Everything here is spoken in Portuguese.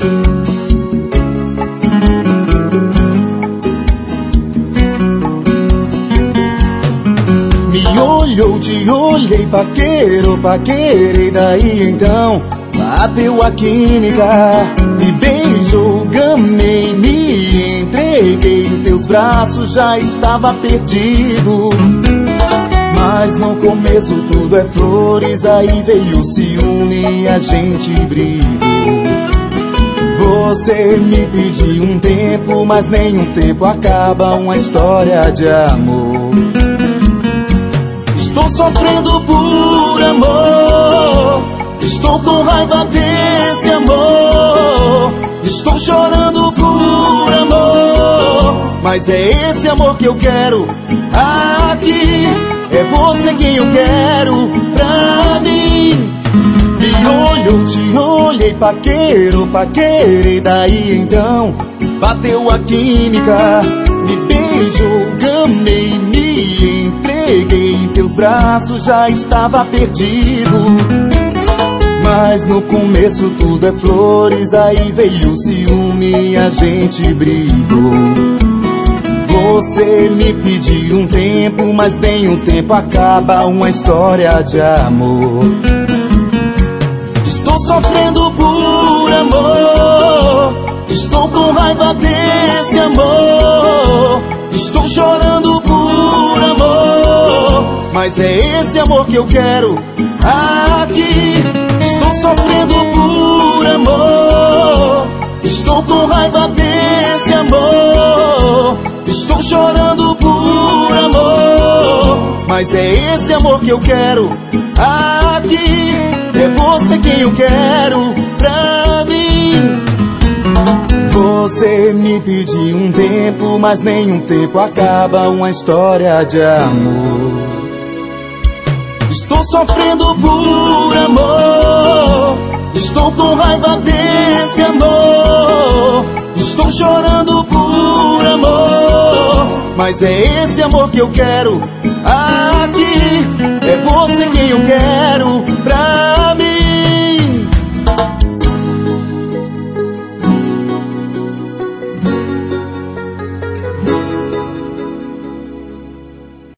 Me olhou, te olhei, paquerei, daí então bateu a química. Me beijou, gamei, me entreguei em teus braços, já estava perdido. Mas no começo tudo é flores, aí veio o ciúme e a gente brigou. Você me pediu um tempo, mas nenhum tempo acaba uma história de amor. Estou sofrendo por amor, estou com raiva desse amor. Estou chorando por amor, mas é esse amor que eu quero aqui. É você quem eu quero pra mim. Me olhou, te olhei, paquerei, daí então bateu a química. Me beijou, gamei, me entreguei em teus braços, já estava perdido. Mas no começo tudo é flores, aí veio o ciúme e a gente brigou. Você me pediu um tempo, mas nem um tempo acaba uma história de amor. Estou sofrendo por amor, estou com raiva desse amor. Estou chorando por amor, mas é esse amor que eu quero aqui. Estou sofrendo por amor, estou com raiva desse amor. Estou chorando por amor, mas é esse amor que eu quero aqui. É você quem eu quero pra mim. Você me pediu um tempo, mas nenhum tempo acaba uma história de amor. Estou sofrendo por amor, estou com raiva desse amor. Estou chorando por amor, mas é esse amor que eu quero aqui. É você quem eu quero